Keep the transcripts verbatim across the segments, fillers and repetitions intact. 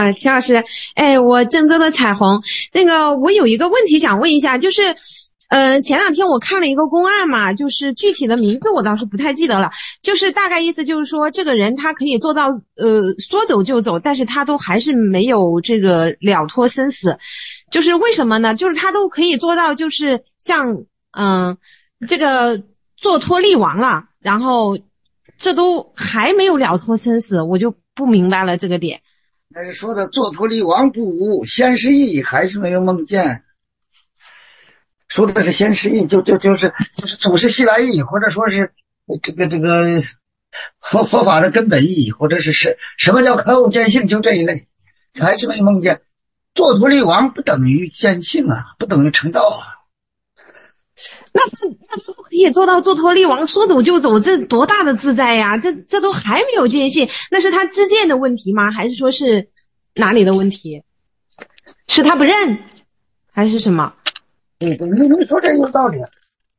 啊，齐老师，哎，我郑州的彩虹，那个我有一个问题想问一下，就是，呃，前两天我看了一个公案嘛，就是具体的名字我倒是不太记得了，就是大概意思就是说，这个人他可以做到呃说走就走，但是他都还是没有这个了脱生死，就是为什么呢？就是他都可以做到，就是像嗯、呃、这个做脱力王了，然后这都还没有了脱生死，我就不明白了这个点。 那是说的做脱力王不悟，先失忆还是没有梦见。说的是先失忆，就就就是就是祖师西来意，或者说是这个这个佛佛法的根本意义，或者是什什么叫开悟见性，就这一类，还是没梦见。做脱力王不等于见性啊，不等于成道啊。 那那都可以做到做脱力王，说走就走，这多大的自在呀！这这都还没有见性，那是他知见的问题吗？还是说是哪里的问题？是他不认，还是什么？ 对对，你你说这有道理。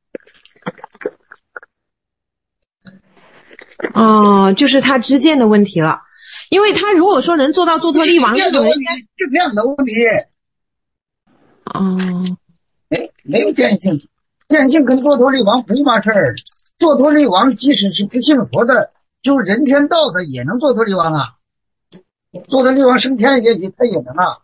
哦，就是他知见的问题了。因为他如果说能做到做脱力王这种人， 是这样的问题。 哦， 没没有见性，见性跟做脱力王不一码事儿。做脱力王即使是不信佛的，就人天道的也能做脱力王啊。做脱力王升天也许他也能啊。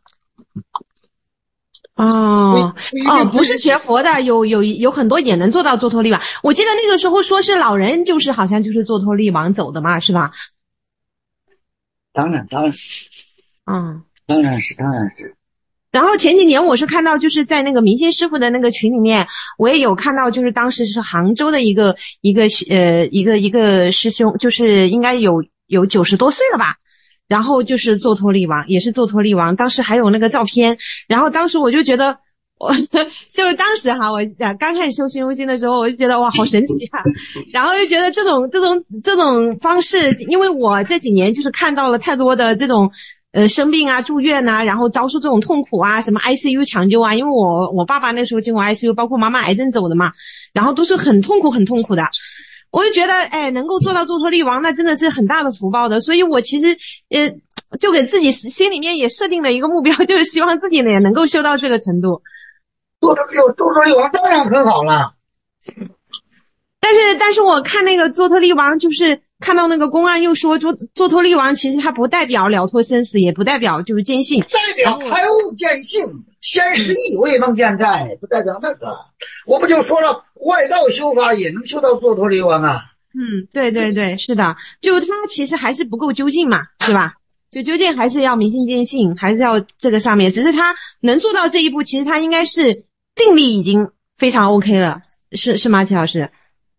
哦哦，不是学佛的，有有有很多也能做到做脱力王。我记得那个时候说是老人，就是好像就是做脱力王走的嘛，是吧？ 当然当然， 嗯， 当然是当然是。 然后前几年我是看到就是在那个明星师傅的那个群里面，我也有看到，就是当时是杭州的一个一个呃一个一个师兄，就是应该有有九十多岁了吧。然后就是做脱力王，也是做脱力王，当时还有那个照片，然后当时我就觉得，我就是当时哈，我刚开始修心无心的时候，我就觉得哇，好神奇啊！然后就觉得这种这种这种方式，因为我这几年就是看到了太多的这种呃生病啊、住院啊，然后遭受这种痛苦啊，什么 I C U 抢救啊，因为我我爸爸那时候进过 I C U， 包括妈妈癌症走的嘛，然后都是很痛苦很痛苦的。我就觉得，哎，能够做到做脱力王，那真的是很大的福报的。所以我其实，呃，就给自己心里面也设定了一个目标，就是希望自己呢也能够修到这个程度。 做到有做脱力王当然很好了。 但是，但是我看那个做脱力王，就是看到那个公案又说，做做脱力王其实它不代表了脱生死，也不代表就是见性， 代表开悟见性，先失忆未梦见在，不代表那个。我不就说了，外道修法也能修到做脱力王啊。 嗯，对对对，是的，就他其实还是不够究竟嘛，是吧？就究竟还是要明心见性，还是要这个上面，只是他能做到这一步，其实他应该是定力已经非常 OK 了，是是吗，齐老师？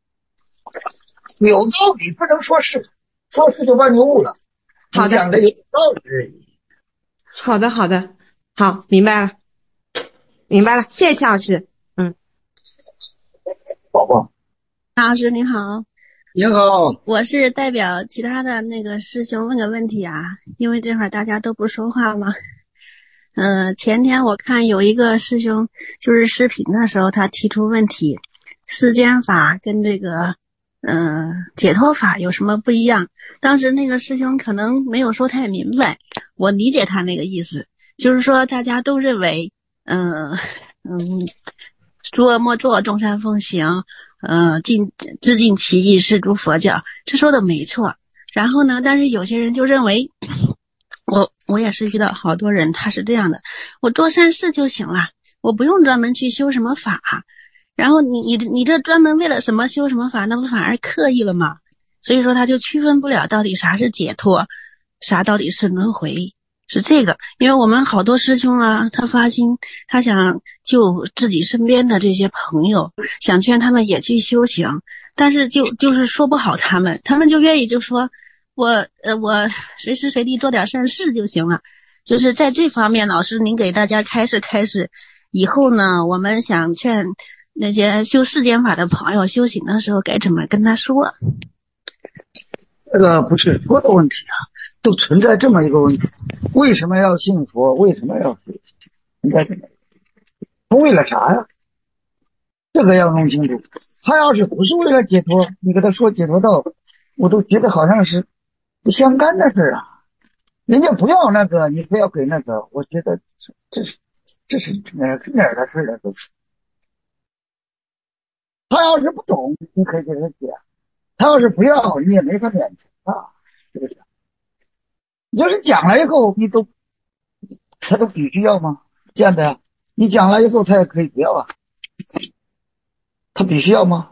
有道理，不能说是，说是就把你误了。 好的， 讲的有道理。 好的，好的，好，明白了，明白了，谢谢齐老师。嗯， 宝宝， 老师您好。 你好， 我是代表其他的那个师兄问个问题啊，因为这会儿大家都不说话嘛。呃，前天我看有一个师兄就是视频的时候，他提出问题，世间法跟这个嗯、呃、解脱法有什么不一样？当时那个师兄可能没有说太明白，我理解他那个意思，就是说大家都认为嗯、呃、嗯，诸恶莫作，众善奉行。呃，尽致尽其意是诸佛教，这说的没错。然后呢，但是有些人就认为，我我也是遇到好多人，他是这样的，我做善事就行了，我不用专门去修什么法。然后你你你这专门为了什么修什么法，那不反而刻意了吗？所以说他就区分不了到底啥是解脱，啥到底是轮回。是这个，因为我们好多师兄啊，他发心，他想救自己身边的这些朋友，想劝他们也去修行，但是就就是说不好他们，他们就愿意就说我呃我随时随地做点善事就行了。就是在这方面，老师您给大家开示开示，以后呢，我们想劝那些修世间法的朋友修行的时候该怎么跟他说？ 这个不是说的问题啊，都存在这么一个问题。为什么要信佛？为什么要信？应该怎么？为了啥呀？这个要弄清楚。他要是不是为了解脱，你跟他说解脱道，我都觉得好像是不相干的事啊。 人家不要那个，你非要给那个，我觉得这是这是哪儿哪儿的事儿啊？都是。他要是不懂，你可以给他讲；他要是不要，你也没法勉强啊，是不是？你要是讲了以后，你都他都必须要吗？这样的呀，你讲了以后，他也可以不要啊，他必须要吗？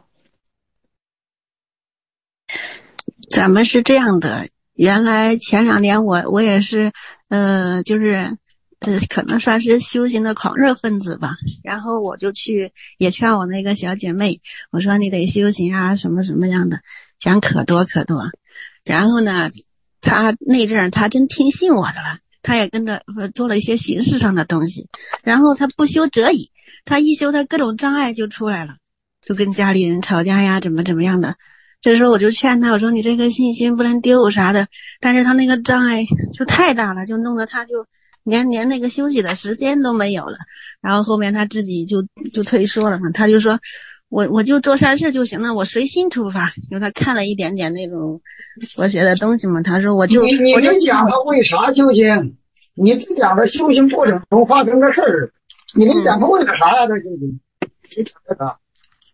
咱们是这样的，原来前两年我我也是，呃，就是呃，可能算是修行的狂热分子吧。然后我就去也劝我那个小姐妹，我说你得修行啊，什么什么样的，讲可多可多。然后呢，她那阵儿她真听信我的了，她也跟着做了一些形式上的东西。然后她不修则已，她一修，她各种障碍就出来了，就跟家里人吵架呀，怎么怎么样的。这时候我就劝他，我说你这个信心不能丢啥的，但是他那个障碍就太大了，就弄得他就连连那个休息的时间都没有了。然后后面他自己就就退缩了嘛，他就说我我就做善事就行了，我随心出发。因为他看了一点点那种佛学的东西嘛，他说我就你你我就讲他为啥修行，你只讲他修行过程中发生的事儿，你没讲他为了啥呀？他修行，你讲这个。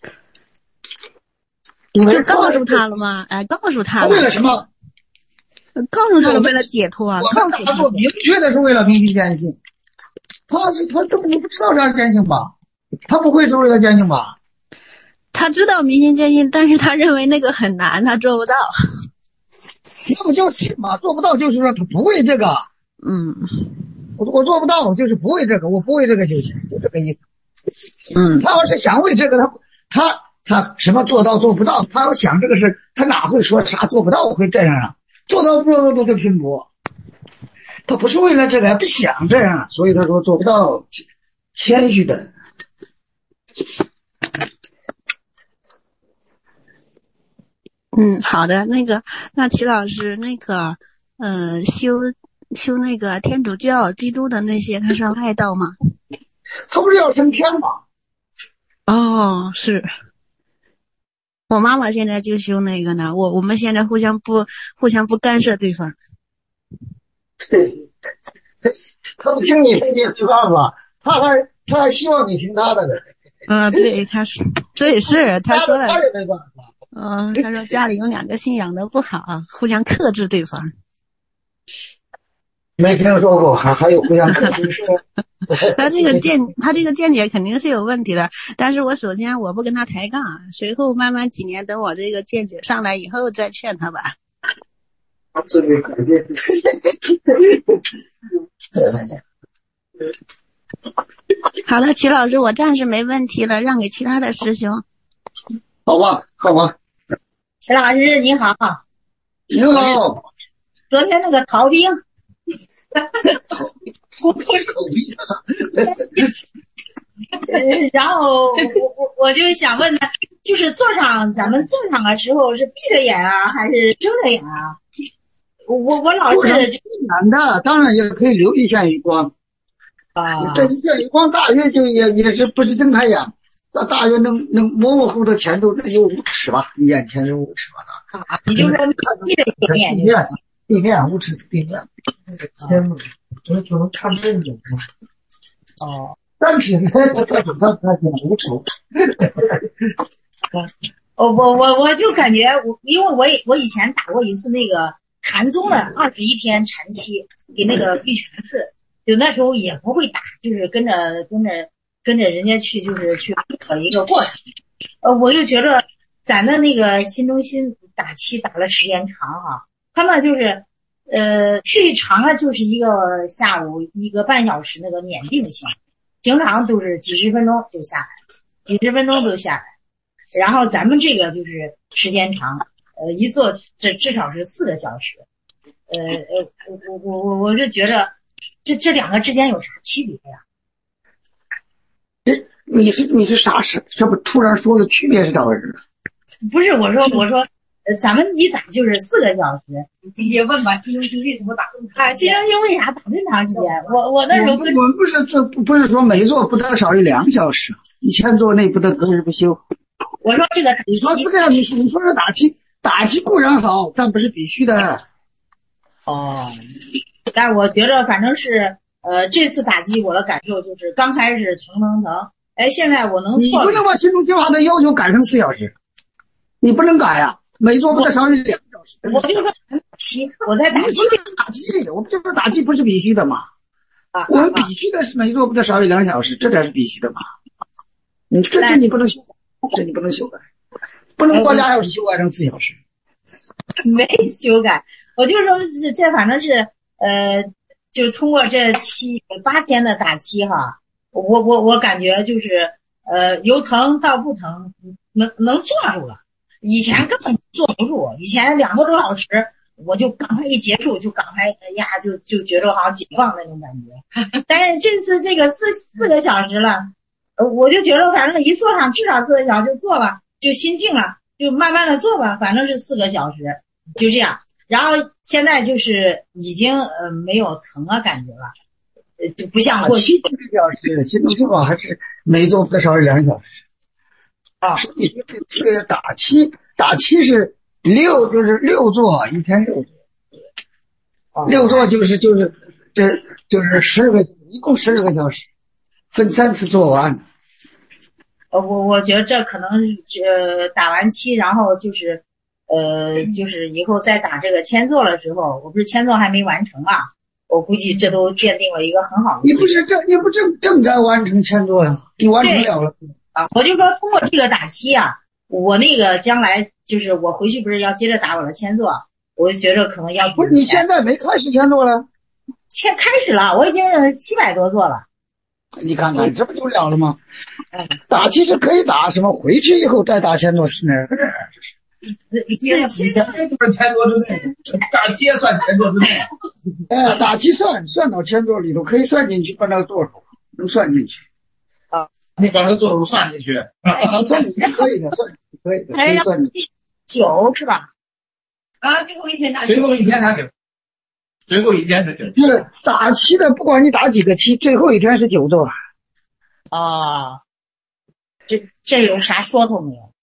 就告诉他了吗？哎，告诉他了。 为了什么？ 告诉他了，为了解脱啊！告诉他， 明确的是为了明心见性。他是他根本就不知道啥是见性吧？他不会是为了见性吧？ 他知道明心见性，但是他认为那个很难，他做不到。 那不就是嘛？做不到就是说他不会这个。 嗯， 我我做不到，就是不会这个，我不会这个就行，就这个意思。 嗯， 他要是想为这个，他他。他什么做到做不到？他要想这个事，他哪会说啥做不到会这样啊？做到不做到都得拼搏。他不是为了这个，不想这样，所以他说做不到，谦虚的。 嗯，好的，那个，那齐老师，那个，呃，修修那个天主教、基督的那些，他是外道吗？ 他不是要升天吗？ 哦，是。我妈妈现在就修那个呢，我我们现在互相不互相不干涉对方。 对，他不听你这些对话吧？他还他还希望你听他的呢。 嗯，对，他说，对，是他说了， 他也没办法。 嗯，他说家里有两个信仰的不好，互相克制对方。 没听说过，还还有互相克制说。 他这个见他这个见解肯定是有问题的，但是我首先我不跟他抬杠，随后慢慢几年等我这个见解上来以后再劝他吧。 这个改变。 好了，齐老师，我暂时没问题了，让给其他的师兄。 好吧，好吧。 齐老师你好。 你好。 昨天那个逃兵。 我太口闭了。 然后我我我就想问他，就是坐上咱们坐上的时候是闭着眼啊，还是睁着眼啊？我我老是就难的，当然也可以留一线余光啊。这一线余光大约就也也是不是睁开眼，那大约能能模模糊的前头有五尺吧，你眼前有五尺吧？ 啊，你就说闭着眼睛。 地面五尺地面。天呐，我就能看这种。哦。单品呢，在这种上看见无丑。 我我我我就感觉我，因为我我以前打过一次那个禅宗的二十一天禅期，给那个玉泉寺，就那时候也不会打，就是跟着跟着跟着人家去，就是去搞一个过程。呃，我就觉得咱的那个新中心打期打了时间长哈、啊，他那就是呃最长的就是一个下午一个半小时那个缅定性。平常都是几十分钟就下来，几十分钟都下来，然后咱们这个就是时间长，呃，一坐这至少是四个小时，呃呃，我我我我就觉得这这两个之间有啥区别呀？ 哎，你是你是啥事？这不突然说了区别是咋回事？ 不是，我说我说，呃，咱们一打就是四个小时。 直接问吧，新中心为什么打这么长？ 啊，新中心为啥打这么长时间？我我那时候跟我们不是这不是说每座不得少于两小时，一千座内不得隔日不休。 我说这个你说这个，你说你说是打气打气固然好，但不是必须的。 哦， 但是我觉得反正是呃这次打击我的感受就是刚开始疼疼疼，哎，现在我能你不能把心中计划的要求改成四小时，你不能改呀、啊，每做不得少于两小时。 我就说打七，我在打七， 打七，我们就说打七不是必须的嘛。 啊， 我们必须的是每做不得少于两小时，这才是必须的嘛。你这这你不能修改，这你不能修改，不能把俩小时修改成四小时。 没修改，我就说是这反正是呃，就通过这七八天的打七哈，我我我感觉就是呃由疼到不疼，能能坐住了。以前根本坐不住，以前两个多小时我就赶快一结束就赶快哎呀就就觉得好像解放那种感觉。但是这次这个四四个小时了，呃我就觉得反正一坐上至少四个小时就坐吧，就心静了，就慢慢的做吧，反正是四个小时，就这样。然后现在就是已经呃没有疼啊感觉了，呃就不像过去。 七个小时，心动计划还是每做不得少于两小时。 啊， 你这个打七，打七是六，就是六做一天六做， 啊、 六做就是就是这就是十个，一共十二个小时，分三次做完。 呃，我我觉得这可能呃打完七，然后就是呃就是以后再打这个千做了之后，我不是千做还没完成嘛，我估计这都奠定了一个很好的基础。 你不是正你不正正在完成千做呀？你完成了了啊！我就说通过这个打七啊，我那个将来就是我回去不是要接着打我的千做，我就觉得可能要比不是你现在没开始千做了？ 千开始了，我已经七百多做了。 你看看，这不就了了吗？ 嗯， 打七是可以打，什么回去以后再打千做是哪个人？ 这七以前不是千做之内，打七也算千做之内。 哎，打七算算到千做里头，可以算进去，把那个做数能算进去。 啊， 你把那个做数算进去。 算进去可以的，算可以的，可以算进去。 九是吧？ 啊，最后一天打最后一天打九，最后一天是九。 就是打七的，不管你打几个七，最后一天是九做。 啊，这这有啥说头没有？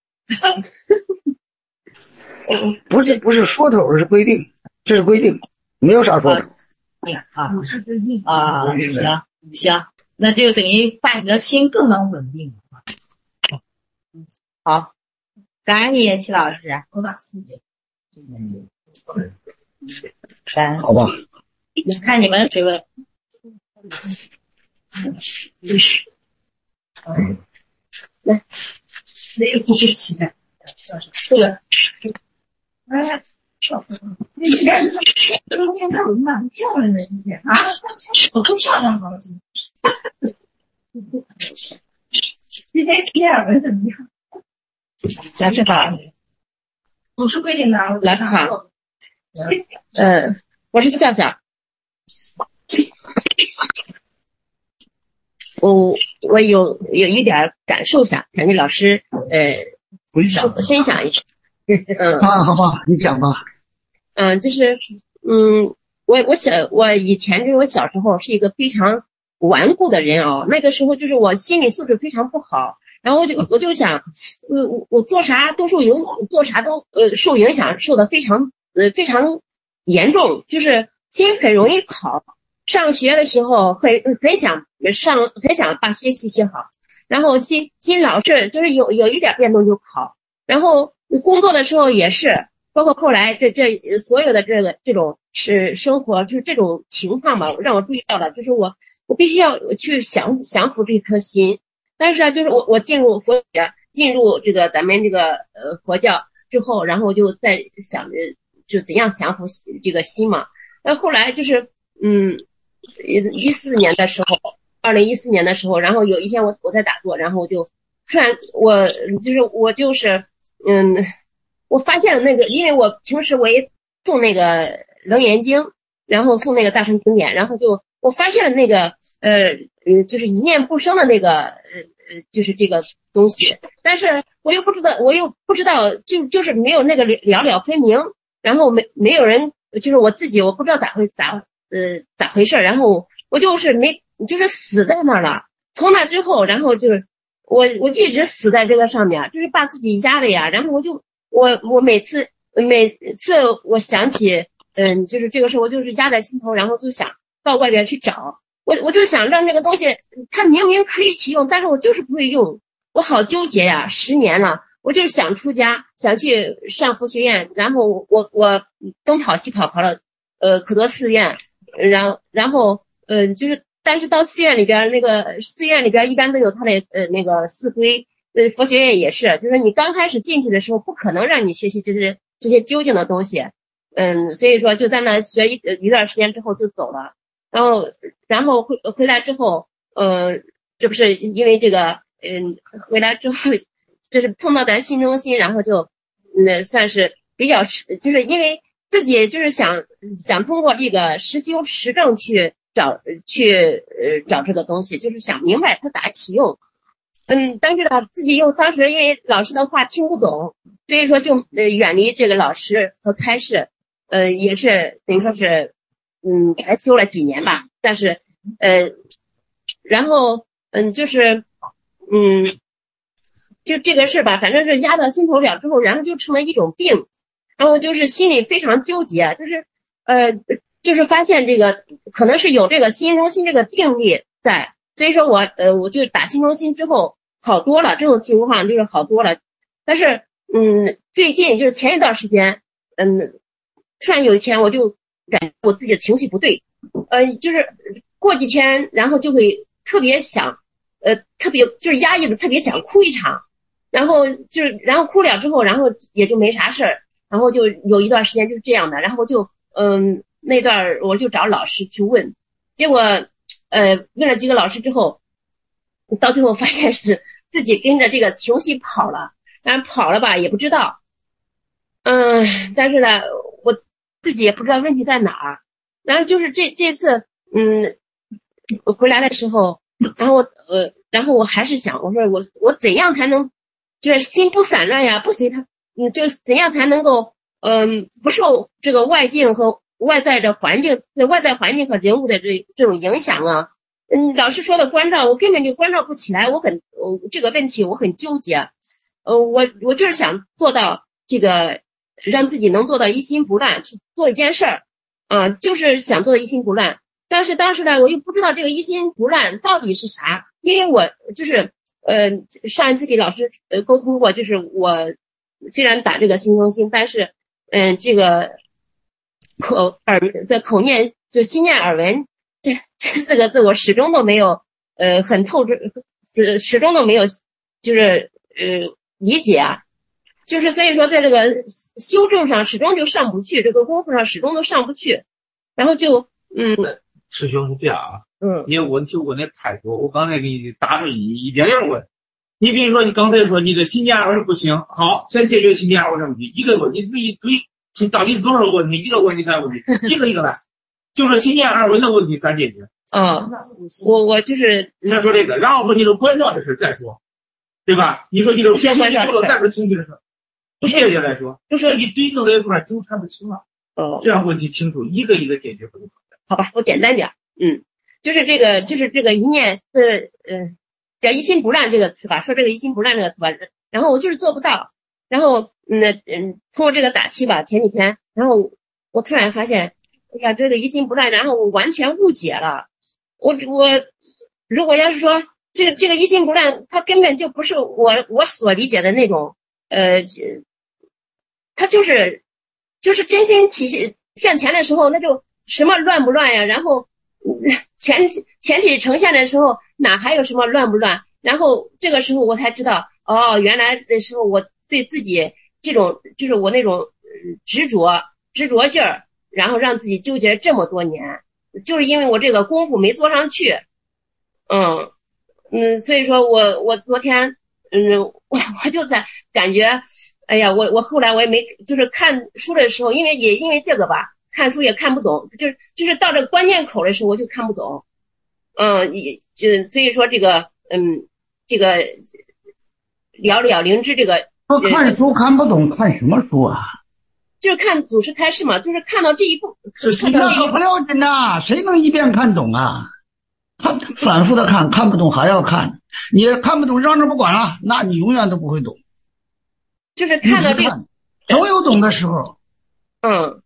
不是不是说头，是规定，这是规定，没有啥说头。 啊啊，行行，那就等于把你的心更能稳定了。好，感恩你，齐老师。 我打四节。 感好吧。 看你们谁问。来，哪个不是期待？这个。 哎，你看，今天看我蛮漂亮的，今天啊，我都漂亮好今今天心眼儿怎么样？ 咱这吧， 不是规定的， 来吧，呃，我是笑笑，我我有有一点感受想想跟老师呃分享分享一下。嗯啊，好吧，你讲吧。 嗯，就是嗯，我我小我以前就是我小时候是一个非常顽固的人哦，那个时候就是我心理素质非常不好，然后我就我就想，呃我我做啥都受影做啥都呃受影响，受的非常呃非常严重，就是心很容易跑。上学的时候很很想上很想把学习学好，然后心心老是就是有有一点变动就跑，然后工作的时候也是，包括后来这这所有的这个这种是生活就是这种情况吧，让我注意到的，就是我我必须要去降降服这颗心。但是啊，就是我我进入佛学，进入这个咱们这个呃佛教之后，然后我就在想着就怎样降服这个心嘛。那后来就是嗯一四年的时候，二零一四年的时候，然后有一天我我在打坐，然后我就突然我就是我就是嗯。我发现了那个，因为我平时我也诵那个楞严经，然后诵那个大乘经典，然后就我发现了那个呃呃，就是一念不生的那个呃呃，就是这个东西，但是我又不知道，我又不知道，就就是没有那个了了分明，然后没没有人，就是我自己，我不知道咋会咋呃咋回事，然后我就是没就是死在那儿了。从那之后，然后就是我我一直死在这个上面，就是把自己压的呀，然后我就。我我每次每次我想起嗯，就是这个事我就是压在心头，然后就想到外边去找，我我就想让这个东西，它明明可以启用，但是我就是不会用，我好纠结呀，十年了，我就是想出家，想去上佛学院，然后我我东跑西跑跑了，呃，可多寺院，然后然后嗯、呃，就是。但是到寺院里边，那个寺院里边一般都有他的呃那个寺规，呃佛学院也是，就是你刚开始进去的时候，不可能让你学习这些这些究竟的东西，嗯，所以说就在那学一一段时间之后就走了，然后然后回回来之后，呃，这不是因为这个，嗯，回来之后这是碰到咱新中心，然后就嗯算是比较就是因为自己就是想想通过这个实修实证去。找去呃找这个东西，就是想明白它咋启用，嗯，但是呢，自己又当时因为老师的话听不懂，所以说就呃远离这个老师和开示，呃也是等于说是嗯才修了几年吧，但是呃然后嗯就是嗯就这个事吧，反正是压到心头了之后，然后就成了一种病，然后就是心里非常纠结，就是呃。就是发现这个可能是有这个心中心这个定力在，所以说我呃我就打心中心之后好多了，这种情况就是好多了。但是嗯最近就是前一段时间，嗯突然有一天我就感觉我自己的情绪不对，呃就是过几天然后就会特别想呃特别就是压抑的特别想哭一场，然后就是然后哭了之后，然后也就没啥事儿，然后就有一段时间就是这样的，然后就嗯。那段我就找老师去问，结果呃问了几个老师之后，到最后发现是自己跟着这个情绪跑了，但是跑了吧也不知道，嗯，但是呢我自己也不知道问题在哪儿，然后就是这这次嗯我回来的时候，然后我呃然后我还是想我说我我怎样才能就是心不散乱呀，不随他，嗯就是怎样才能够嗯不受这个外境和外在的环境，外在环境和人物的这这种影响啊，嗯，老师说的关照，我根本就关照不起来，我很，呃，这个问题我很纠结，呃，我我就是想做到这个，让自己能做到一心不乱去做一件事儿，啊，就是想做到一心不乱，但是当时呢，我又不知道这个一心不乱到底是啥，因为我就是呃上一次给老师呃沟通过，就是我虽然打这个心中心，但是嗯、呃、这个。口耳的口念就心念耳闻这这四个字我始终都没有呃很透彻，始始终都没有就是呃理解啊，就是所以说在这个修正上始终就上不去，这个功夫上始终都上不去，然后就嗯师兄是这样啊， 嗯， 你问题问的太多，我刚才给你答出一一点点问。你比如说你刚才说你的心念耳闻不行，好，先解决心念耳闻问题，一个问题一堆。到底是多少个问题？一个问题看问题，一个一个来，就是心念耳闻的问题咱解决。 哦，我我就是先说这个，然后说你这关照的事再说，对吧？你说你这先关照了再说情绪的事，不是接来说，就是一堆弄在一块纠缠不清了。 哦， 这样问题清楚，一个一个解决不就好了？ 好吧，我简单点，嗯，就是这个，就是这个一念呃呃叫一心不乱这个词吧，说这个一心不乱这个词吧，然后我就是做不到。然后，嗯嗯，通过这个打气吧，前几天，然后我突然发现，哎呀，这个一心不乱，然后我完全误解了。我我如果要是说这个这个一心不乱，它根本就不是我我所理解的那种，呃，它就是就是真心体向前的时候，那就什么乱不乱呀？然后全全体呈现的时候，哪还有什么乱不乱？然后这个时候我才知道，哦，原来的时候我。对自己这种就是我那种执着执着劲儿，然后让自己纠结这么多年，就是因为我这个功夫没做上去，嗯嗯，所以说我我昨天嗯我我就在感觉，哎呀，我我后来我也没就是看书的时候，因为也因为这个吧，看书也看不懂，就是就是到这个关键口的时候我就看不懂，嗯，也就所以说这个嗯这个了了灵芝这个。 说看书看不懂，看什么书啊？ 就是看祖师开示嘛，就是看到这一步， 是那个不要紧的，谁能一遍看懂啊？他反复的看，看不懂还要看，你看不懂让着不管了，那你永远都不会懂。 就是看到这个， 总有懂的时候。 嗯，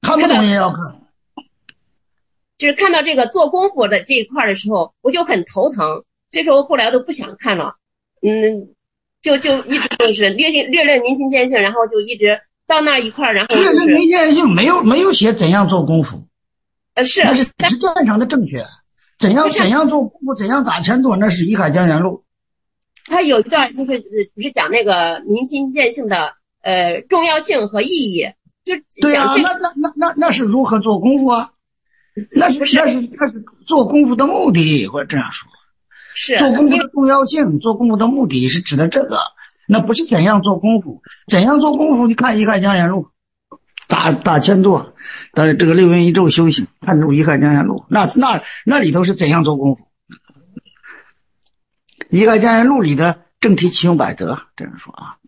看不懂也要看。 就是看到这个做功夫的这一块的时候，我就很头疼。这时候后来都不想看了，嗯，就就一直就是略略略略明心见性，然后就一直到那一块，然后就是略略明心见性没有没有写怎样做功夫， 呃是， 那是实践上的正确。怎样怎样做功夫，怎样打前座，那是一海江言路。 他有一段就是就是讲那个明心见性的呃重要性和意义，就对啊， 讲这个。 那那那那那是如何做功夫啊？那是那是那是做功夫的目的，或者这样说。 是做功夫的重要性，做功夫的目的是指的这个，那不是怎样做功夫。怎样做功夫？你看一海江言路，打打前座，的这个六元一咒修行，看出一海江言路，那那那里头是怎样做功夫？一海江言路里的正题启用百则，这样说啊，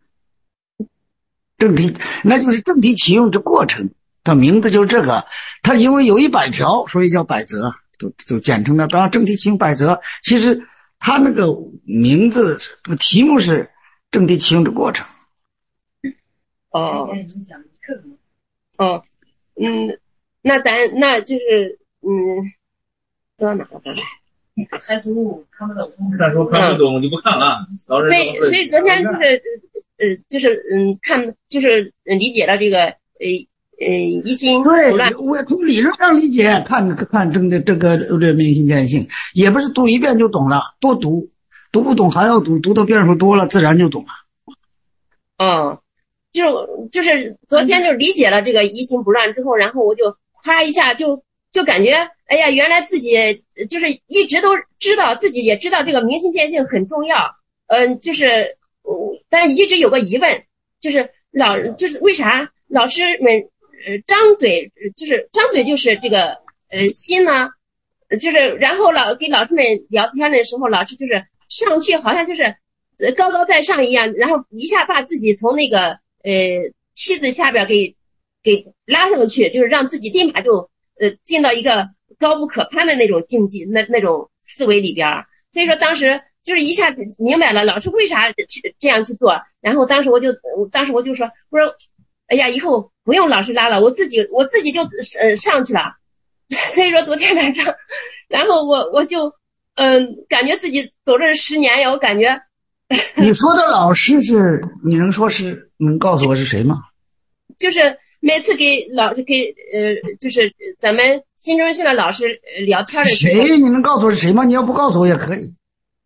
正题那就是正题启用的过程，它名字就是这个。它因为有一百条，所以叫百则。就就简称的，当然正题启用百则，其实它那个名字这个题目是正题启用的过程。 哦哦，嗯，那咱那就是嗯，说到哪了？ 还是看不懂。 但是我看不懂就不看了。老师， 所以所以昨天就是呃就是嗯看就是理解了这个呃。呃，一心不乱。 对，我从理论上理解，看看这个这个略明心见性，也不是读一遍就懂了，多读，读不懂还要读，读的遍数多了，自然就懂了。 嗯，就就是昨天就理解了这个一心不乱之后，然后我就夸一下，就就感觉，哎呀，原来自己就是一直都知道，自己也知道这个明心见性很重要。嗯，就是，但一直有个疑问，就是老就是为啥老师们。呃，张嘴就是张嘴就是这个呃心呢，就是然后老给老师们聊天的时候，老师就是上去好像就是高高在上一样，然后一下把自己从那个呃梯子下边给给拉上去，就是让自己立马就呃进到一个高不可攀的那种境界，那那种思维里边。所以说当时就是一下子明白了老师为啥这样去做，然后当时我就当时我就说我说。哎呀，以后不用老师拉了，我自己我自己就呃上去了。所以说昨天晚上，然后我我就嗯、呃、感觉自己走这十年呀，我感觉。 你说的老师是你能说是能告诉我是谁吗？ 就是每次给老师给呃就是咱们新中心的老师聊天的时候。 谁？你能告诉我是谁吗？你要不告诉我也可以。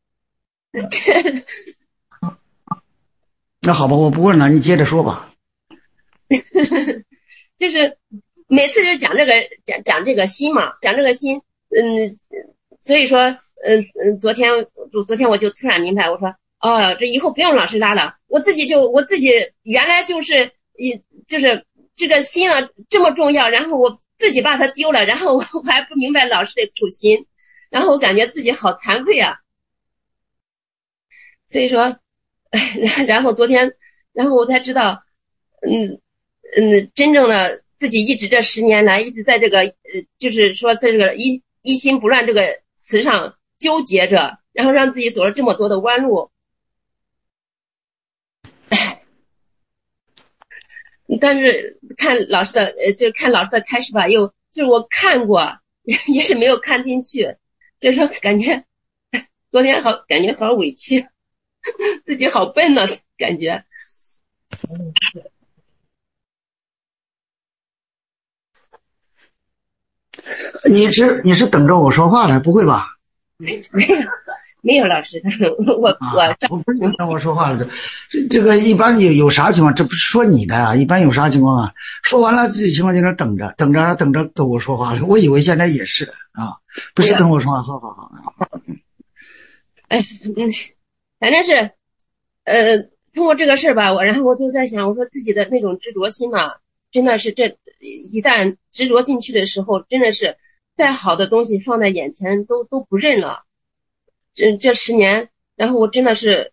那好吧，我不问了，你接着说吧。 就是每次就讲这个讲讲这个心嘛，讲这个心，嗯，所以说，嗯嗯，昨天昨天我就突然明白，我说，哦，这以后不用老师拉了，我自己就我自己原来就是一就是这个心啊这么重要，然后我自己把它丢了，然后我我还不明白老师的苦心，然后我感觉自己好惭愧啊，所以说，然后昨天，然后我才知道，嗯。嗯，真正的自己一直这十年来一直在这个呃，就是说在这个一一心不乱这个词上纠结着，然后让自己走了这么多的弯路。但是看老师的呃，就看老师的开示吧，又就是我看过，也是没有看进去，所以说感觉昨天好感觉好委屈，自己好笨呢、啊，感觉。 你是你是等着我说话来？不会吧？ 没没有没有老师，我我、 啊、我不是等我说话了。这这个一般有有啥情况？这不是说你的啊？一般有啥情况啊？说完了自己情况在那等着等着等着等我说话了。我以为现在也是啊，不是等我说话。好好好。 哎，嗯，反正是呃，通过这个事儿吧，我然后我就在想，我说自己的那种执着心呐、啊，真的是这。一旦执着进去的时候，真的是再好的东西放在眼前都都不认了。这这十年，然后我真的是，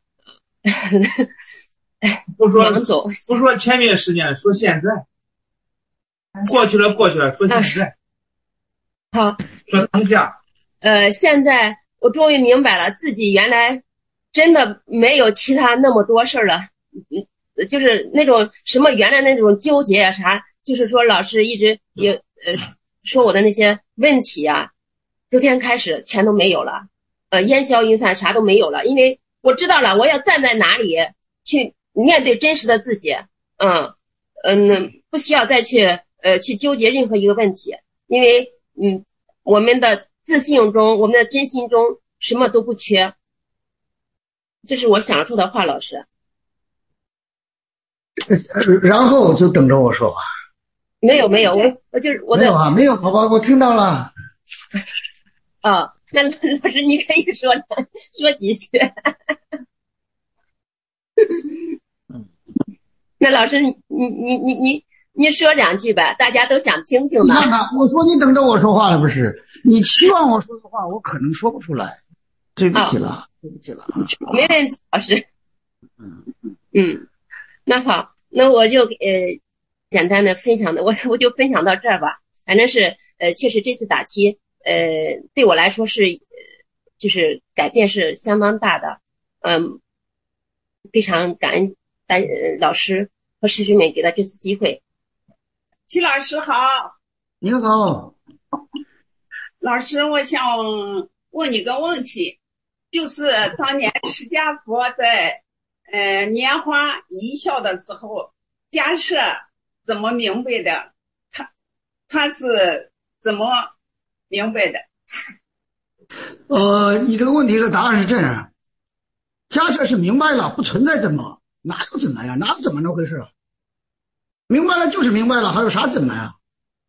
不说走， 不说前面十年，说现在，过去了过去了，说现在。 好， 说当下。 呃，现在我终于明白了，自己原来真的没有其他那么多事儿了，嗯，就是那种什么原来那种纠结啊啥。 就是说老师一直也呃说我的那些问题啊，昨天开始全都没有了，呃烟消云散，啥都没有了，因为我知道了我要站在哪里去面对真实的自己，嗯嗯，不需要再去呃去纠结任何一个问题，因为嗯我们的自信中，我们的真心中什么都不缺，这是我想说的话，老师。 然后就等着我说话。 没有没有，我我就是我的没有啊，没有，好吧，我听到了。 哦，那老师你可以说说几句。那老师你你你你你你说两句吧，大家都想听听嘛。 你看看，我说你等着我说话了不是？你期望我说的话，我可能说不出来，对不起了，哦、对不起了。 没问题，老师。 嗯嗯，那好，那我就呃简单的分享的，我我就分享到这儿吧。反正是呃，确实这次打七呃对我来说是呃就是改变是相当大的，嗯，非常感恩单呃老师和师兄们给的这次机会。 齐老师好。 你好。 老师，我想问你个问题，就是当年释迦佛在呃拈花一笑的时候，迦叶怎么明白的？他他是怎么明白的？ 呃，你这个问题的答案是这样，迦叶是明白了，不存在怎么，哪有怎么呀？哪有怎么那回事啊？明白了就是明白了，还有啥怎么呀？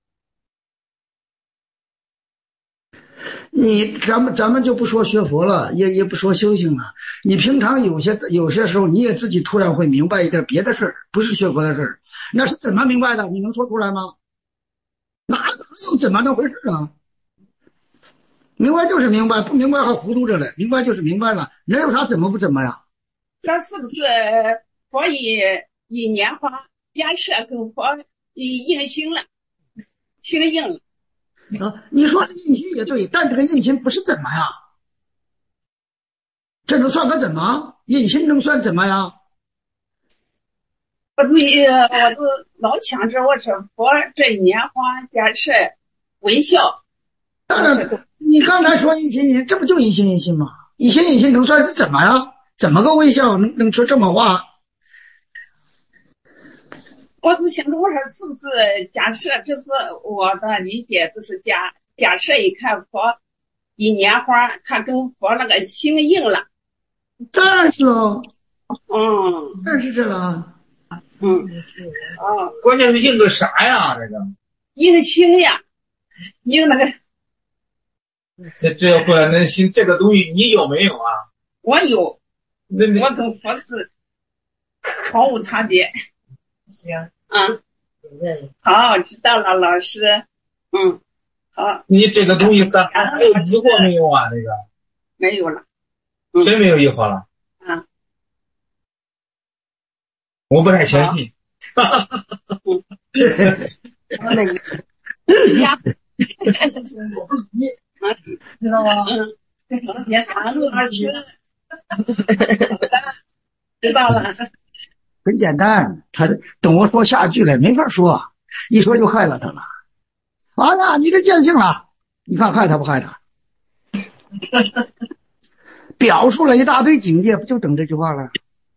你咱们咱们就不说学佛了，也也不说修行了。你平常有些有些时候你也自己突然会明白一点别的事儿，不是学佛的事儿，那是怎么明白的？你能说出来吗？哪哪有怎么那回事啊？明白就是明白，不明白还糊涂着嘞。明白就是明白了，哪有啥怎么不怎么呀？ 那是不是佛以以拈花，迦叶跟佛以应心了，心应了？ 啊，你说是印心也对，但这个印心不是怎么呀？这能算个怎么？印心能算怎么呀？ 我注意，我都老想着，我说佛这拈花，迦叶微笑。 当然，你刚才说一心一心，这不就一心一心吗？一心一心能算是怎么呀？怎么个微笑能能说这么话？ 我只想着，我说是不是假设，这是我的理解，就是假假设一看佛一拈花，他跟佛那个心应了。 当然是喽。 嗯， 当然是这了。 嗯，哦， 关键是应个啥呀？这个应心呀，应那个。 这这不那心这个东西你有没有啊？ 我有， 那我跟佛是毫无差别。 行， 嗯，好，知道了，老师。嗯，好。 你这个东西咱还有疑惑没有啊？这个没有了。 嗯、真没有疑惑了。 啊， 我不太相信。 哈哈哈哈哈。 那你呀，知道吗？ 嗯，别傻了，老师。知道了。 很简单，他等我说下句了，没法说，一说就害了他了。哎呀，你这见性了，你看害他不害他？表述了一大堆境界，不就等这句话了？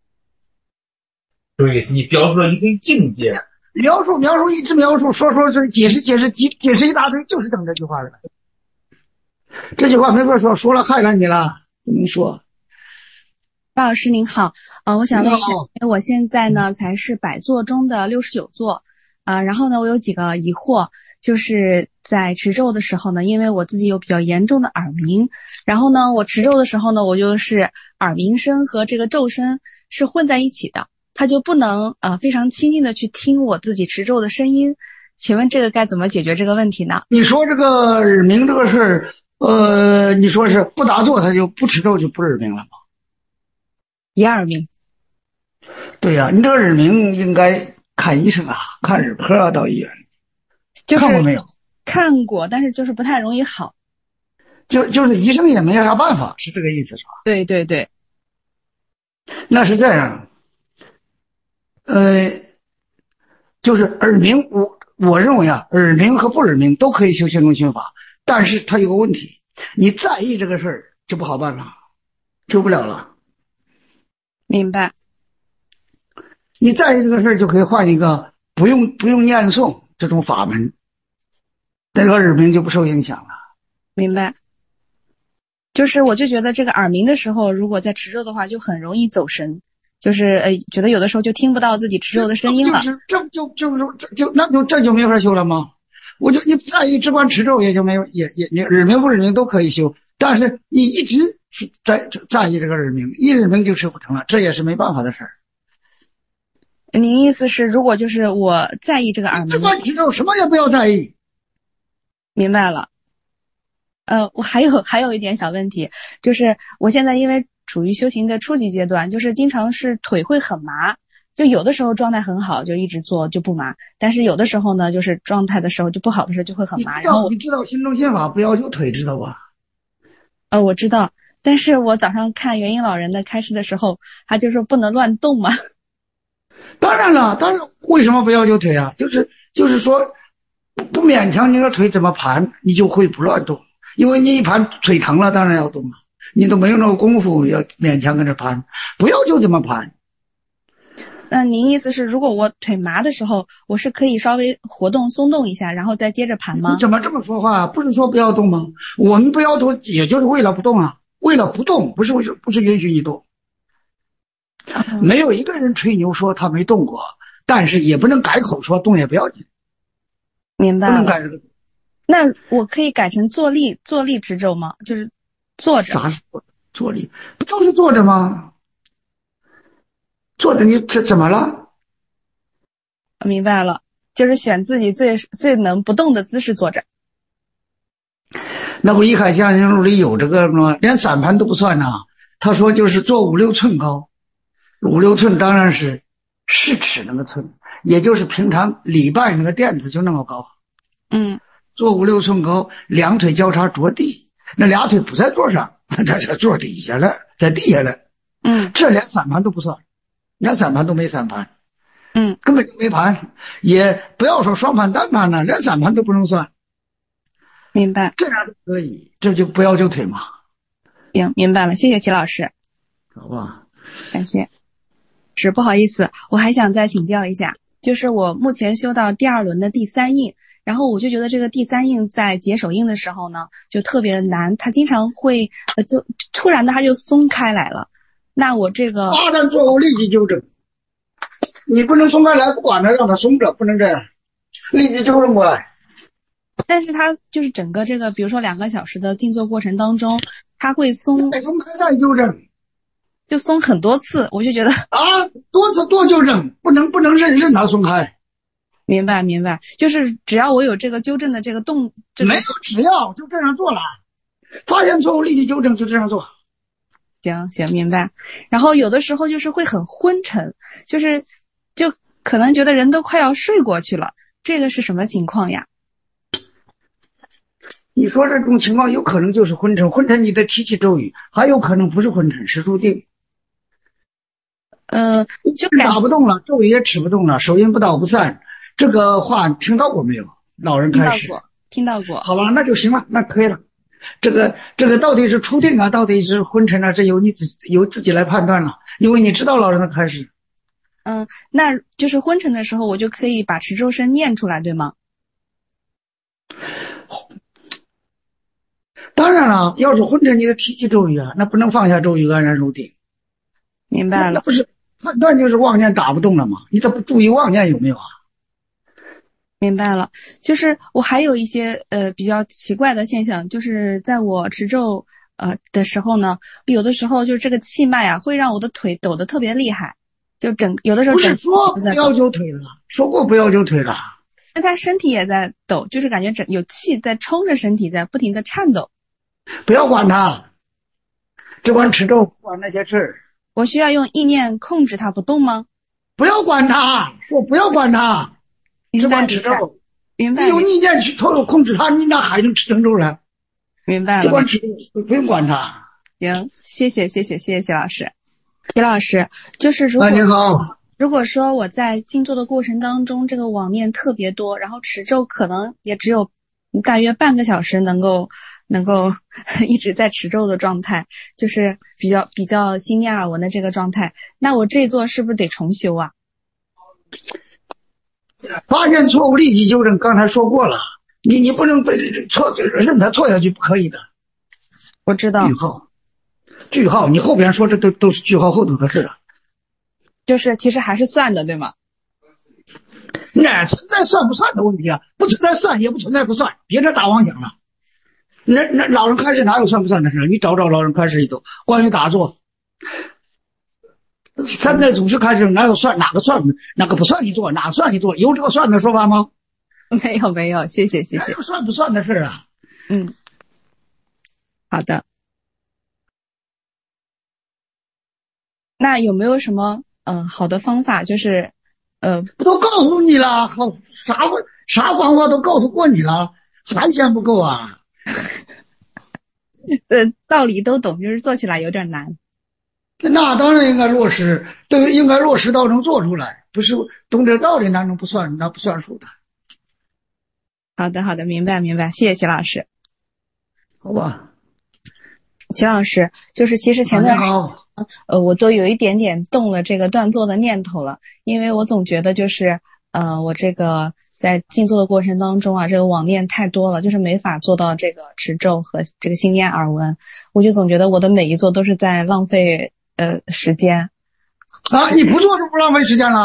对，你表述了一堆境界， 描述描述一直描述，说说这解释解释解解释一大堆，就是等这句话了。这句话没法说，说了害了你了，不能说。 巴老师您好，呃，我想问一下，因为我现在呢才是百座中的六十九座，呃，然后呢我有几个疑惑，就是在持咒的时候呢，因为我自己有比较严重的耳鸣，然后呢我持咒的时候呢，我就是耳鸣声和这个咒声是混在一起的，它就不能呃非常清静的去听我自己持咒的声音，请问这个该怎么解决这个问题呢？ 你说这个耳鸣这个事儿，呃，你说是不打坐他就不持咒就不耳鸣了吗？ 也耳鸣。 对呀、啊，你这个耳鸣应该看医生啊，看耳科啊，到医院。 就是看过没有？ 看过，但是就是不太容易好。 就就是医生也没啥办法，是这个意思是吧？ 对对对。 那是这样，呃，就是耳鸣，我我认为啊，耳鸣和不耳鸣都可以修心中心法，但是它有个问题，你在意这个事儿就不好办了，修不了了。 明白。 你在意这个事儿就可以换一个不用不用念诵这种法门，那个耳鸣就不受影响了。 明白。就是我就觉得这个耳鸣的时候，如果在持咒的话，就很容易走神，就是呃，觉得有的时候就听不到自己持咒的声音了。 就是这就就是说这就那就这就没法修了吗？我就你在意只管持咒也就没有也也你耳鸣不耳鸣都可以修，但是你一直是在在意这个耳鸣，一耳鸣就修不成了，这也是没办法的事儿。 您意思是，如果就是我在意这个耳鸣， 只管持咒什么也不要在意。 明白了。呃，我还有还有一点小问题，就是我现在因为处于修行的初级阶段，就是经常是腿会很麻，就有的时候状态很好，就一直做就不麻，但是有的时候呢，就是状态的时候就不好的时候就会很麻。然后你知道心中心法不要求腿，知道吧？ 呃，我知道，但是我早上看元婴老人的开示的时候，他就说不能乱动嘛。 当然了，当然为什么不要求腿啊？就是就是说不勉强你的腿怎么盘，你就会不乱动。因为你一盘腿疼了，当然要动了。你都没有那个功夫，要勉强跟着盘，不要就这么盘。 那您意思是，如果我腿麻的时候，我是可以稍微活动松动一下，然后再接着盘吗？ 你怎么这么说话？不是说不要动吗？我们不要动，也就是为了不动啊，为了不动，不是不是允许你动。 嗯、 没有一个人吹牛说他没动过，但是也不能改口说动也不要紧。 明白了。 不能改这个。 那我可以改成坐立坐立持咒吗？就是坐着。 啥是坐立？不都是坐着吗？坐着你这怎么了？ 明白了，就是选自己最最能不动的姿势坐着。 那不《一海家行录》里有这个吗？连散盘都不算呐。他说就是坐五六寸高，五六寸当然是四尺那个寸，也就是平常礼拜那个垫子就那么高。 嗯。 坐五六寸高，两腿交叉着地，那俩腿不在座上，他在座底下了，在地下了。 嗯， 这连散盘都不算，连散盘都没散盘。 嗯， 根本就没盘，也不要说双盘单盘了，连散盘都不能算。 明白。 这样都可以，这就不要求腿嘛。 行，明白了，谢谢齐老师。 好吧， 感谢。是不好意思，我还想再请教一下，就是我目前修到第二轮的第三印。然后我就觉得这个第三印在解手印的时候呢，就特别的难，它经常会呃就突然的它就松开来了。那我这个马上做后立即纠正，你不能松开来，不管它，让它松着，不能这样，立即纠正过来。 但是它就是整个这个，比如说两个小时的静坐过程当中，它会松， 再松开再纠正， 就松很多次，我就觉得啊，多次多纠正，不能不能任任它松开。 明白明白，就是只要我有这个纠正的这个动，这个、 没有只要就这样做了，发现错误立即纠正，就这样做。 行行明白。然后有的时候就是会很昏沉，就是就可能觉得人都快要睡过去了，这个是什么情况呀？ 你说这种情况有可能就是昏沉，昏沉你得提起咒语，还有可能不是昏沉，是入定。 呃，就打不动了，咒语也持不动了，手印不倒不散。这个话听到过没有？老人开始听到过，听到过。 好吧，那就行了，那可以了。这个这个到底是初定啊，到底是昏沉啊，这由你自由自己来判断了，因为你知道老人的开始。 嗯，那就是昏沉的时候，我就可以把持咒声念出来，对吗？ 当然了，要是昏沉，你得提起咒语啊，那不能放下咒语安然入定。 明白了。 那不是判断就是妄念打不动了吗？你怎么不注意妄念有没有啊？ 明白了，就是我还有一些呃比较奇怪的现象，就是在我持咒呃的时候呢，有的时候就是这个气脉啊，会让我的腿抖得特别厉害，就整有的时候整不是说不要求腿了，说过不要求腿了， 那他身体也在抖，就是感觉整有气在冲着身体在不停的颤抖。 不要管他，只管持咒，不管那些事儿。 我需要用意念控制他不动吗？ 不要管他，说不要管他。只管持咒， 明白。 你有意念去偷控制他，你哪还能持成咒了？ 明白了。 只管持咒，不用管他。 行，谢谢谢谢谢谢齐老师。齐老师，就是如果、 啊、你好， 如果说我在静坐的过程当中，这个妄念特别多，然后持咒可能也只有大约半个小时能够能够一直在持咒的状态，就是比较比较心念耳闻的这个状态，那我这一座是不是得重修啊？ 发现错误立即纠正，刚才说过了，你你不能被错任他错下去，不可以的。 我知道。 句号，句号，你后边说这都都是句号后头的事了。 就是其实还是算的，对吗？ 哪存在算不算的问题啊？不存在算，也不存在不算，别这打妄想了。那那老人开示哪有算不算的事？你找找老人开示里头关于打坐，三代祖师开示哪有算哪个算哪个不算一做，哪算一做？有这个算的说法吗？ 没有没有，谢谢谢谢。 哪有算不算的事啊？ 嗯，好的。那有没有什么嗯、呃、好的方法，就是呃不都告诉你了，好啥啥方法都告诉过你了，还嫌不够啊？ 呃道理都懂，就是做起来有点难。 那当然应该落实，对，应该落实到能做出来，不是懂点道理哪能不算那不算数的。 好的好的，明白明白，谢谢齐老师。 好吧， 齐老师，就是其实前段时间呃，我都有一点点动了这个断坐的念头了，因为我总觉得就是呃，我这个在静坐的过程当中啊，这个妄念太多了，就是没法做到这个持咒和这个心念耳闻，我就总觉得我的每一坐都是在浪费呃时间。 啊，你不做就不浪费时间了？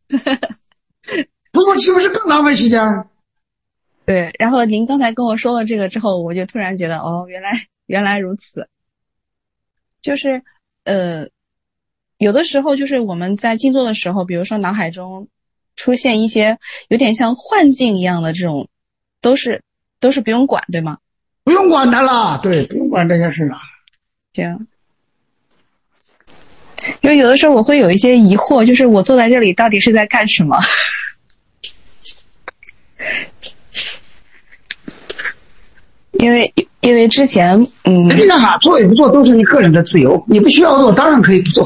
不做岂不是更浪费时间？ 对，然后您刚才跟我说了这个之后，我就突然觉得哦，原来原来如此。就是呃，有的时候就是我们在静坐的时候，比如说脑海中出现一些有点像幻境一样的这种，都是都是不用管，对吗？ 不用管它了，对，不用管这些事了。 行。因为有的时候我会有一些疑惑，就是我坐在这里到底是在干什么？因为因为之前嗯， 实际上啊，做与不做都是你个人的自由，你不需要做，当然可以不做。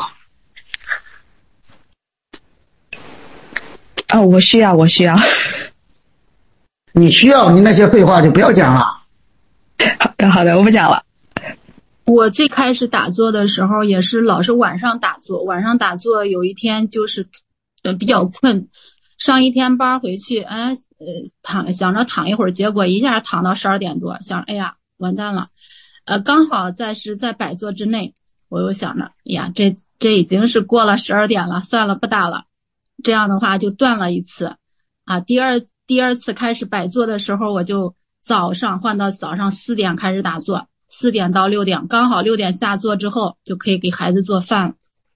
啊、哦，我需要，我需要。 你需要，你那些废话就不要讲了。 好的，好的，我不讲了。 我最开始打坐的时候也是老是晚上打坐，晚上打坐有一天就是呃比较困，上一天班回去，哎呃躺想着躺一会儿，结果一下躺到十二点多，想哎呀完蛋了，呃刚好在是在百坐之内，我又想着，哎呀这这已经是过了十二点了，算了不打了，这样的话就断了一次啊。第二第二次开始百坐的时候，我就早上换到早上四点开始打坐。四点到六点，刚好六点下坐之后就可以给孩子做饭了。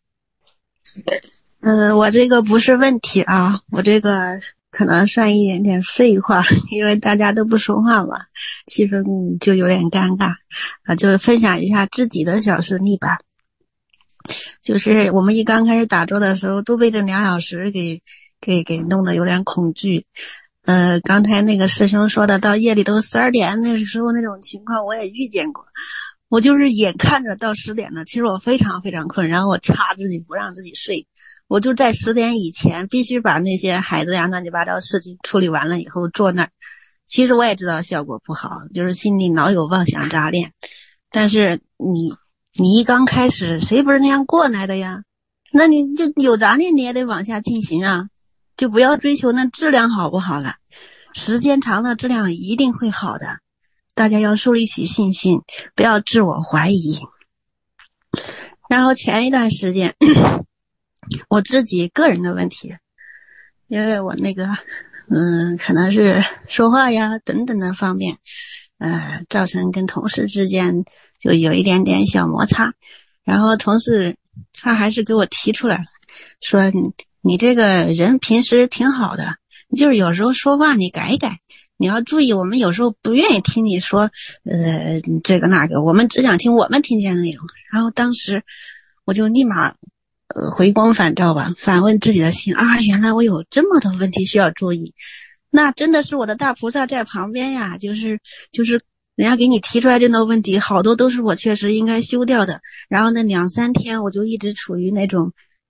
嗯，我这个不是问题啊，我这个可能算一点点废话，因为大家都不说话嘛，气氛就有点尴尬啊，就分享一下自己的小事例吧。就是我们一刚开始打坐的时候，都被这两小时给给给弄得有点恐惧。呃，刚才那个师兄说的，到夜里都十二点，那时候那种情况我也遇见过。我就是眼看着到十点了，其实我非常非常困，然后我掐自己不让自己睡，我就在十点以前必须把那些孩子呀乱七八糟事情处理完了以后坐那儿。其实我也知道效果不好，就是心里老有妄想杂念，但是你你一刚开始谁不是那样过来的呀？那你就有杂念你也得往下进行啊，就不要追求那质量好不好了，时间长了质量一定会好的。大家要树立起信心，不要自我怀疑。然后前一段时间我自己个人的问题，因为我那个嗯，可能是说话呀等等的方面呃，造成跟同事之间就有一点点小摩擦，然后同事他还是给我提出来了，说你你这个人平时挺好的，就是有时候说话你改一改，你要注意，我们有时候不愿意听你说呃这个那个，我们只想听我们听见的内容。然后当时我就立马呃回光返照吧，反问自己的心啊，原来我有这么多问题需要注意，那真的是我的大菩萨在旁边呀，就是就是人家给你提出来这种问题，好多都是我确实应该修掉的。然后那两三天我就一直处于那种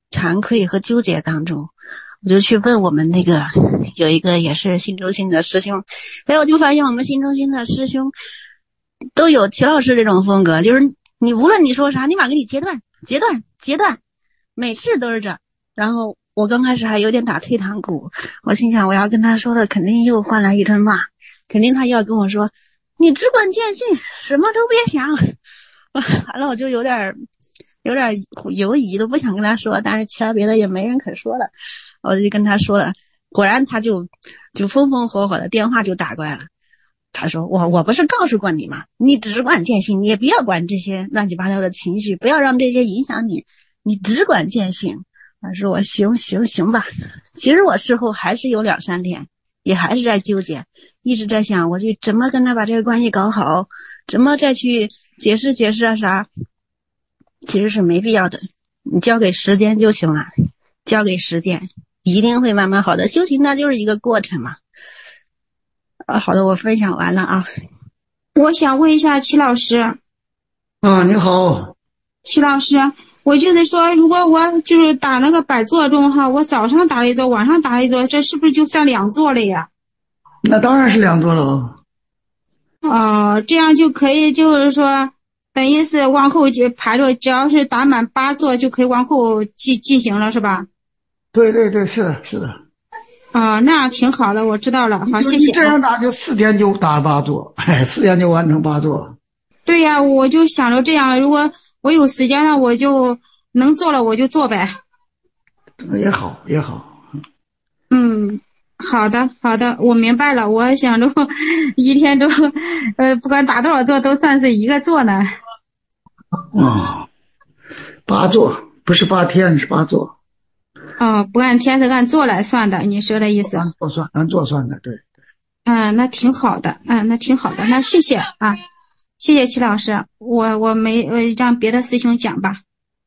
惭愧和纠结当中，我就去问我们那个有一个也是新中心的师兄，所以我就发现我们新中心的师兄都有齐老师这种风格，就是你无论你说啥，立马给你截断截断截断，每次都是这。然后我刚开始还有点打退堂鼓，我心想我要跟他说的肯定又换来一顿骂，肯定他要跟我说你只管见信，什么都别想。完了我就有点有点犹疑，都不想跟他说，但是其他别的也没人肯说了，我就跟他说了，果然他就就风风火火的电话就打过来了。他说我我不是告诉过你吗？你只管见信，你也不要管这些乱七八糟的情绪，不要让这些影响你，你只管见信。他说我行行行吧。其实我事后还是有两三天，也还是在纠结，一直在想我去怎么跟他把这个关系搞好，怎么再去解释解释啊啥。其实是没必要的，你交给时间就行了，交给时间一定会慢慢好的。修行那就是一个过程嘛。啊，好的，我分享完了啊。 我想问一下齐老师。 啊，你好。 齐老师，我就是说，如果我就是打那个百座中哈，我早上打了一座，晚上打了一座，这是不是就算两座了呀？ 那当然是两座了哦。 哦，这样就可以，就是说等于是往后就排着，只要是打满八座就可以往后进进行了，是吧？ 对对对，是的，是的。 啊，那样挺好的，我知道了。好，谢谢。 这样打就四天就打八座，哎，四天就完成八座。 对呀，我就想着这样，如果我有时间了，我就能做了，我就做呗。 也好，也好。 嗯，好的，好的，我明白了。我想着一天都，呃，不管打多少座，都算是一个座呢。 哦，八座不是八天，是八座。 哦，不按天是按座来算的，你说的意思？ 按座算，按座算的，对对。 嗯，那挺好的，嗯，那挺好的，那谢谢啊，谢谢齐老师，我我没我让别的师兄讲吧。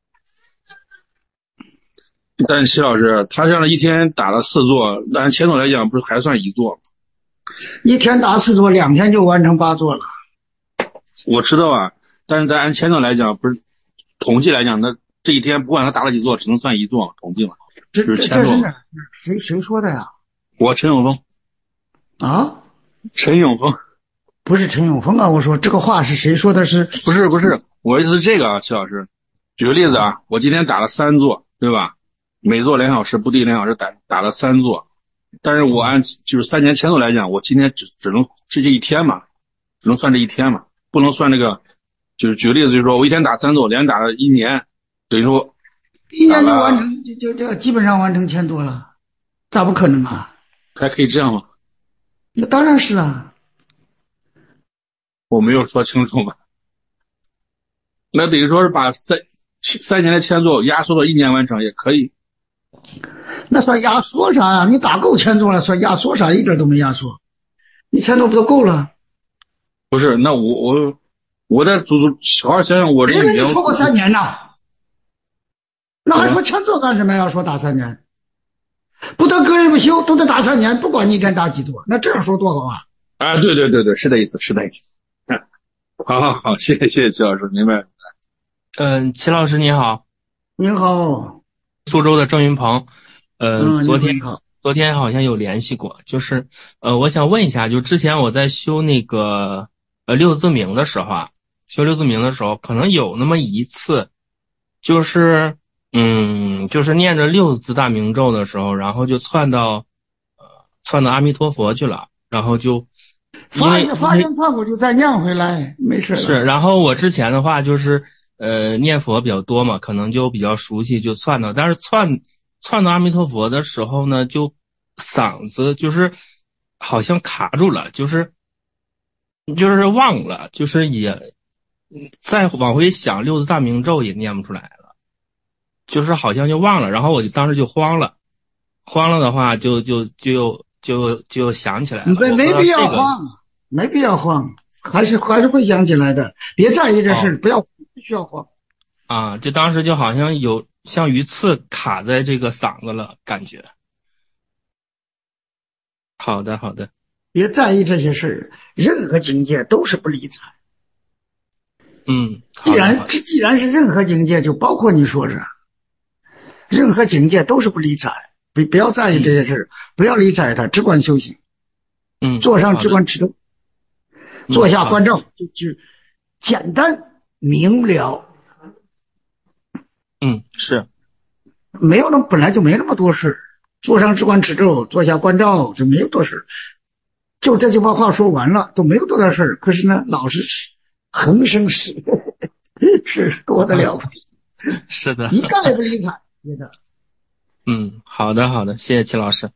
但是齐老师，他这样一天打了四座，按前头来讲，不是还算一座吗？ 一天打四座，两天就完成八座了。 我知道啊，但是咱按前头来讲，不是统计来讲，那这一天不管他打了几座，只能算一座，统计了。 这是前座。 谁谁说的呀？ 我陈永峰。 啊？ 陈永峰。 不是陈永峰啊！我说这个话是谁说的是？ 不是不是，我意思是这个啊，齐老师，举个例子啊，我今天打了三座，对吧？每座两小时，不低两小时，打打了三座，但是我按就是三年前头来讲，我今天只只能是这一天嘛，只能算这一天嘛，不能算这个。就是举个例子，就是说我一天打三座，连打了一年，等于说一年就完成，就就基本上完成千多了，咋不可能啊？ 还可以这样吗？ 那当然是啊。 我没有说清楚吧？那等于说是把三三年的千座压缩到一年完成也可以。 那算压缩啥呀？你打够千座了，算压缩啥？一点都没压缩，你千座不都够了？ 不是，那我我我在组组好好想想，我这个你说过三年呐？那还说千座干什么？要说打三年，不得隔夜不休，都得打三年，不管你一天打几座，那这样说多好啊！ 啊，对对对对，是这意思，是这意思。好好好，谢谢谢谢齐老师，明白。 嗯，齐老师你好。 你好。 苏州的郑云鹏，呃， 嗯、 昨天昨天好像有联系过，就是呃，我想问一下，就之前我在修那个呃六字明的时候啊，修六字明的时候，可能有那么一次，就是嗯，就是念着六字大明咒的时候，然后就窜到呃窜到阿弥陀佛去了，然后就发现发现错误就再念回来，没事。 是，然后我之前的话就是呃念佛比较多嘛，可能就比较熟悉，就窜到，但是窜窜到阿弥陀佛的时候呢，就嗓子就是好像卡住了，就是就是忘了，就是也再往回想六字大明咒也念不出来了，就是好像就忘了，然后我就当时就慌了，慌了的话就就就就就想起来了。 没没必要慌，没必要慌，还是还是会想起来的，别在意这事，不要不需要慌。 啊，就当时就好像有像鱼刺卡在这个嗓子了，感觉。好的，好的。 别在意这些事，任何境界都是不理睬。 嗯， 既然既然是任何境界，就包括你说这， 任何境界都是不理睬，不不要在意这些事，不要理睬它，只管修行。 嗯， 坐上只管持咒，坐下观照，就就简单明了。 嗯，是没有那本来就没那么多事，坐上只管持咒，坐下观照，就没有多事。就这句话话说完了，都没有多大事。可是呢，老是横生事，是多得了不得。 是的， 一概也不理睬，觉得。 嗯，好的好的，谢谢齐老师。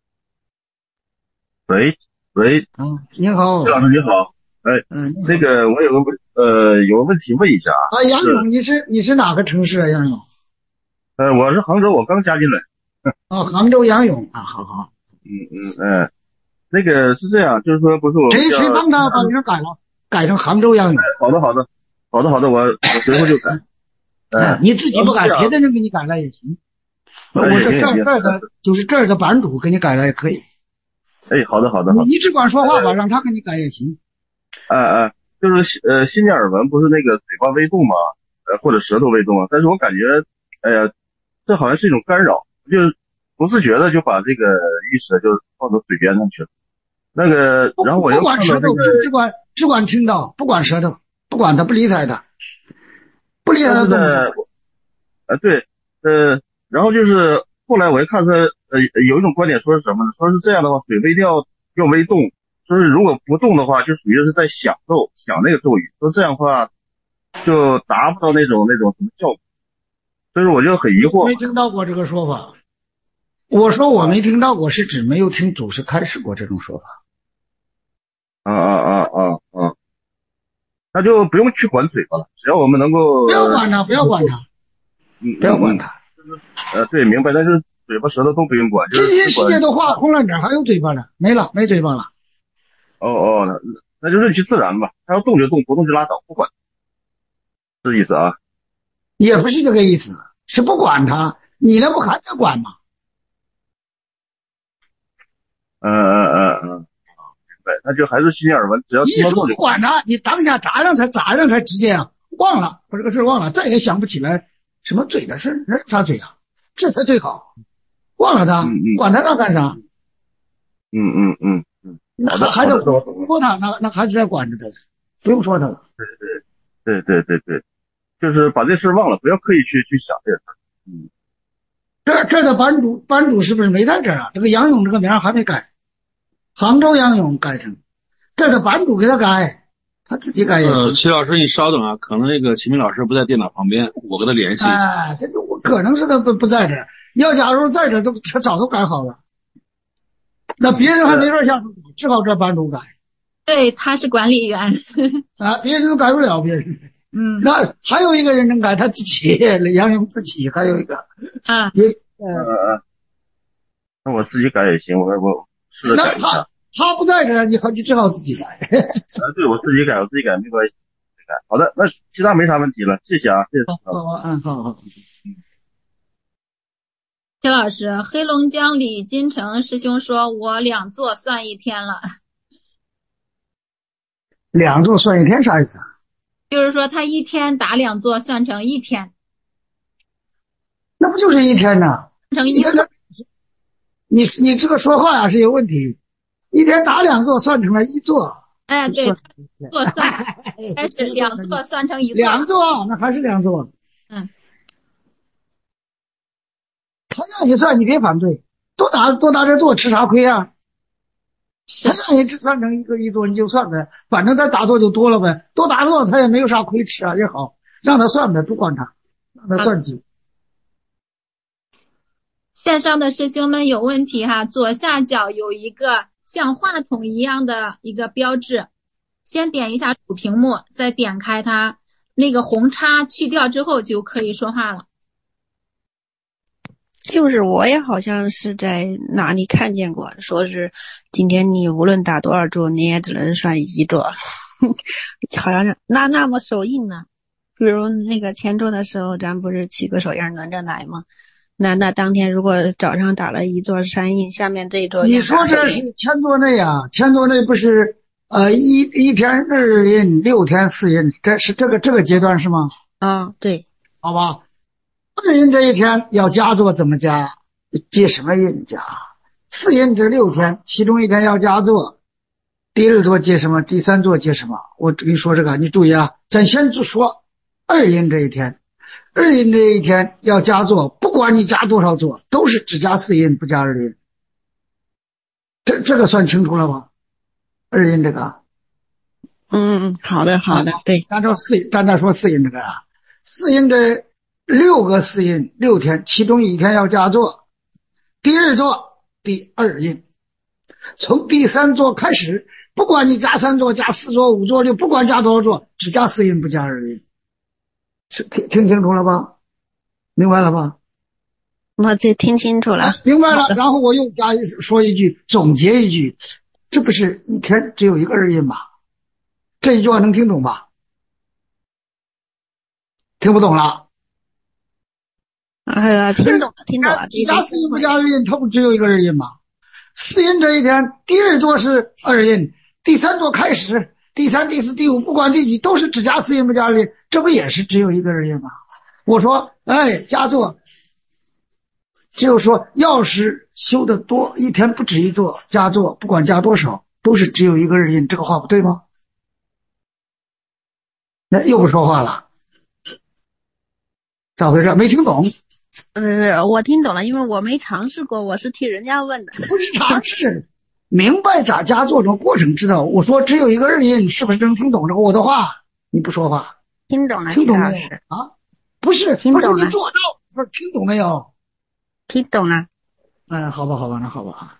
喂喂， 嗯，你好， 齐老师你好，哎， 嗯， 那个我有个问呃有个问题问一下啊，杨勇，你是你是哪个城市啊，杨勇？ 呃，我是杭州，我刚加进来。 哦，杭州杨勇啊，好好。 嗯嗯嗯，那个是这样，就是说不是我谁谁帮他把名改了，改成杭州杨勇？ 好的好的好的好的，我我随后就改。 哎，你自己不改，别的人给你改了也行。我这这这儿的就是这儿的版主给你改了也可以。 哎，好的好的好的。 你只管说话吧，让他给你改也行。 哎哎，就是呃心念耳闻不是那个嘴巴微动吗？呃或者舌头微动啊？但是我感觉，哎呀，这好像是一种干扰，就是不自觉的就把这个意识就放到嘴边上去了。那个，然后我又看到这个， 只管只管听到，不管舌头，不管他，不理睬他，不理睬他动作。 呃，对，呃，然后就是后来我一看他，呃，有一种观点说是什么呢？说是这样的话，嘴微掉要微动，说是如果不动的话，就属于是在享受想那个咒语，说这样的话就达不到那种那种什么效果。所以说我就很疑惑。 没听到过这个说法。我说我没听到过，是指没有听祖师开示过这种说法。 啊啊啊啊啊！那就不用去管嘴巴了，只要我们能够不要管他，不要管他， 嗯， 不要管他。 呃，对，明白，但是嘴巴舌头都不用管，就是这些世界都画空了，哪还有嘴巴了？没了，没嘴巴了。 哦哦，那那就顺其自然吧，他要动就动，不动就拉倒，不管，是这意思啊？ 也不是这个意思，是不管他，你那不还在管吗？ 嗯嗯嗯嗯，明白，那就还是心念耳闻，只要听到动就管他，你当下咋样才咋样才直接啊？忘了把这个事忘了，再也想不起来什么嘴的事，人有啥嘴啊？这才最好，忘了他， 嗯嗯、 管他干干啥？ 嗯嗯嗯嗯， 那还得说他，那那还是在管着他，不用说他了。 对对对对对对，就是把这事忘了，不要刻意去去想这个事。嗯。 这这的版主版主是不是没在这儿啊？这个杨勇这个名还没改，杭州杨勇改成，这的版主给他改，他自己改也行。 呃，齐老师你稍等啊，可能那个齐明老师不在电脑旁边，我跟他联系一下。 哎，这就可能是他不不在这儿，要假如在这儿，都他早都改好了。那别人还没法下手，只好这版主改。 对，他是管理员。 啊，别人都改不了，别人。 嗯， 那还有一个人能改，他自己，杨勇自己，还有一个。 啊。 也呃呃，那我自己改也行，我我试着改一下。 他他不在这，你好就只好自己改。 啊，对，我自己改，我自己改没关系，改。好的，那其他没啥问题了，谢谢啊，谢谢。 好，嗯，好好。 邱老师，黑龙江李金城师兄说，我两座算一天了。 两座算一天啥意思？ 就是说他一天打两座算成一天。 那不就是一天呢？ 成一座。 你你这个说话呀是有问题，一天打两座算成了一座。 哎，对，座算开始两座算成一座。 两座，那还是两座。 嗯。 他让你算，你别反对，多打多打点座吃啥亏啊？他让你只算成一个一座你就算呗，反正他打座就多了呗，多打座他也没有啥亏吃啊，也好，让他算呗，不管他，让他算计。 线上的师兄们有问题哈，左下角有一个像话筒一样的一个标志，先点一下主屏幕，再点开它，那个红叉去掉之后就可以说话了。 就是我也好像是在哪里看见过，说是今天你无论打多少桌，你也只能算一桌，好像是那那么手印呢？比如那个前桌的时候，咱不是七个手印轮着来吗？那那当天如果早上打了一座山印，下面这一桌你说这是前桌内啊？前桌内不是呃一一天日印，六天四印，这是这个这个阶段是吗？ 啊，对， 好吧。 二阴这一天要加坐怎么加？接什么印加？四阴这六天，其中一天要加坐，第二座接什么？第三座接什么？我跟你说这个，你注意啊，咱先就说二阴这一天，二阴这一天要加坐，不管你加多少坐，都是只加四阴不加二阴。这这个算清楚了吧？二阴这个， 嗯，好的好的，对。 按照四，咱再说四阴这个啊，四阴这六个四阴六天，其中一天要加坐，第二座第二阴，从第三座开始，不管你加三座、加四座、五座六，不管加多少座，只加四阴不加二阴。听听清楚了吧？明白了吧？ 我这听清楚了， 啊、明白了。然后我又加一说一句，总结一句，这不是一天只有一个二阴吗？这一句话能听懂吧？听不懂了？ 哎呀，听懂了，听懂了。 只加四阴不加二阴，它不只有一个二阴吗？四阴这一天，第二座是二阴，第三座开始，第三、第四、第五，不管第几，都是只加四阴不加二阴，这不也是只有一个二阴吗？我说，哎，加座。就是说，要是修的多，一天不止一座，加座不管加多少，都是只有一个二阴，这个话不对吗？那又不说话了，咋回事？没听懂？ 呃，我听懂了，因为我没尝试过，我是替人家问的。 不是尝试，明白咋加座的过程知道。我说只有一个二阴，是不是能听懂这个我的话？你不说话。 听懂了， 听懂了啊？不是，不是你做到，不是听懂没有？ 听懂了。 嗯，好吧，好吧，那好吧。